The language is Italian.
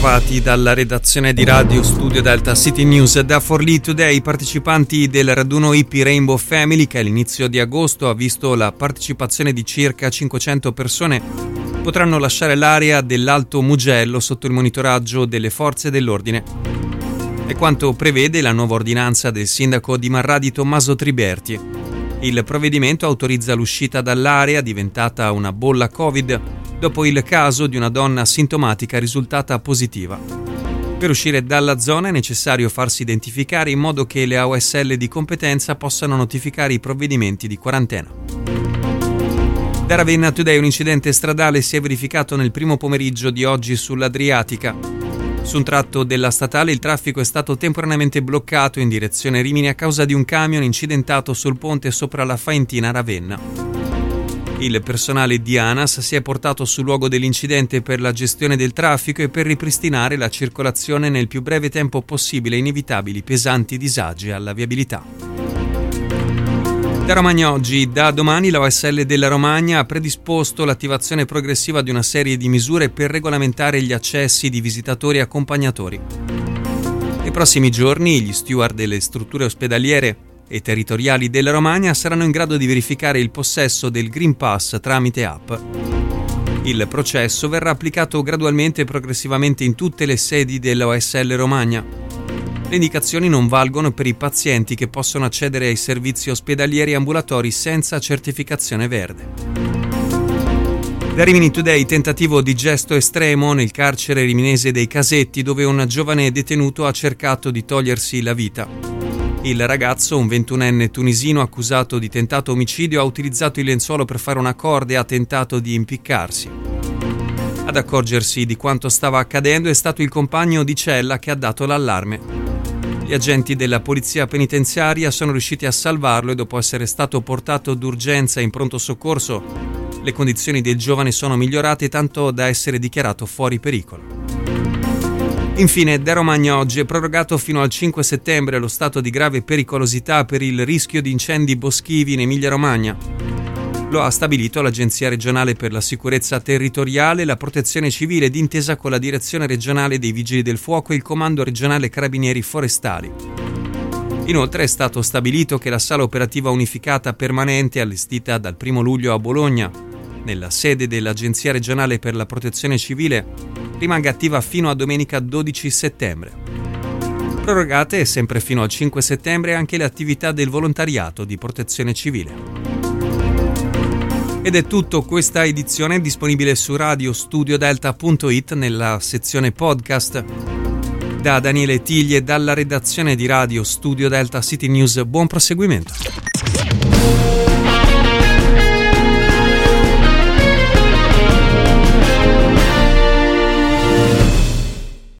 bentrovati dalla redazione di Radio Studio Delta City News. Da Forlì Today, i partecipanti del raduno hippie Rainbow Family, che all'inizio di agosto ha visto la partecipazione di circa 500 persone, potranno lasciare l'area dell'Alto Mugello sotto il monitoraggio delle forze dell'ordine. È quanto prevede la nuova ordinanza del sindaco di Marradi Tommaso Triberti. Il provvedimento autorizza l'uscita dall'area diventata una bolla Covid dopo il caso di una donna sintomatica risultata positiva. Per uscire dalla zona è necessario farsi identificare in modo che le AOSL di competenza possano notificare i provvedimenti di quarantena. Da Ravenna Today, un incidente stradale si è verificato nel primo pomeriggio di oggi sull'Adriatica. Su un tratto della statale il traffico è stato temporaneamente bloccato in direzione Rimini a causa di un camion incidentato sul ponte sopra la Faentina Ravenna. Il personale di ANAS si è portato sul luogo dell'incidente per la gestione del traffico e per ripristinare la circolazione nel più breve tempo possibile, inevitabili pesanti disagi alla viabilità. Da Romagna oggi, da domani la OSL della Romagna ha predisposto l'attivazione progressiva di una serie di misure per regolamentare gli accessi di visitatori e accompagnatori. Nei prossimi giorni gli steward delle strutture ospedaliere e territoriali della Romagna saranno in grado di verificare il possesso del Green Pass tramite app. Il processo verrà applicato gradualmente e progressivamente in tutte le sedi della OSL Romagna. Le indicazioni non valgono per i pazienti che possono accedere ai servizi ospedalieri e ambulatori senza certificazione verde. Da Rimini Today, tentativo di gesto estremo nel carcere riminese dei Casetti, dove un giovane detenuto ha cercato di togliersi la vita. Il ragazzo, un 21enne tunisino accusato di tentato omicidio, ha utilizzato il lenzuolo per fare una corda e ha tentato di impiccarsi. Ad accorgersi di quanto stava accadendo è stato il compagno di cella che ha dato l'allarme. Gli agenti della polizia penitenziaria sono riusciti a salvarlo e dopo essere stato portato d'urgenza in pronto soccorso, le condizioni del giovane sono migliorate tanto da essere dichiarato fuori pericolo. Infine, da Romagna oggi è prorogato fino al 5 settembre lo stato di grave pericolosità per il rischio di incendi boschivi in Emilia-Romagna. Lo ha stabilito l'Agenzia regionale per la sicurezza territoriale, la Protezione civile d'intesa con la Direzione regionale dei Vigili del Fuoco e il Comando regionale Carabinieri Forestali. Inoltre è stato stabilito che la sala operativa unificata permanente allestita dal 1 luglio a Bologna, nella sede dell'Agenzia regionale per la Protezione civile, rimanga attiva fino a domenica 12 settembre. Prorogate sempre fino al 5 settembre anche le attività del volontariato di protezione civile. Ed è tutto, questa edizione è disponibile su radiostudiodelta.it nella sezione podcast. Da Daniele Tiglie, dalla redazione di Radio Studio Delta City News, buon proseguimento.